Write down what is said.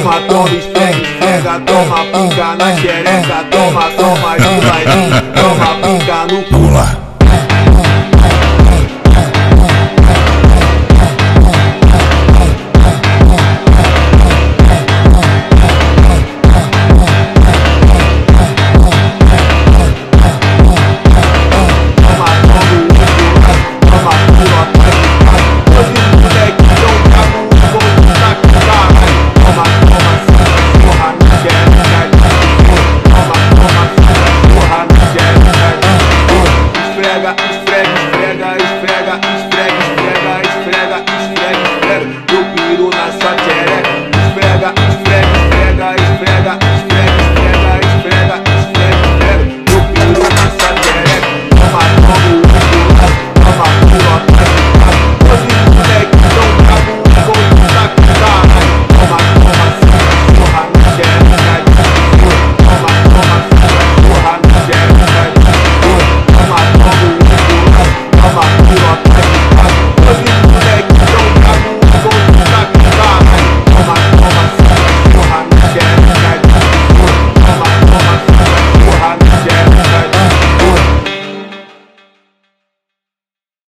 toma, toma, esfrega, toma pica na xereca, toma, toma de bailinho, toma pica no cu. Vamos lá.